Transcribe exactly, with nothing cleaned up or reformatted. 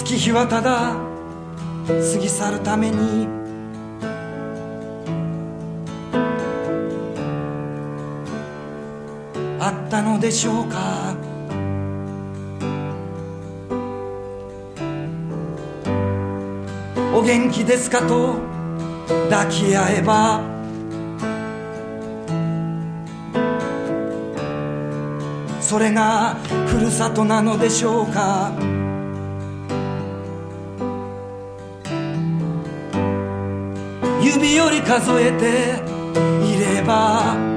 月日はただ過ぎ去るためにあったのでしょうか。お元気ですかと抱き合えばそれがふるさとなのでしょうか。指より数えていれば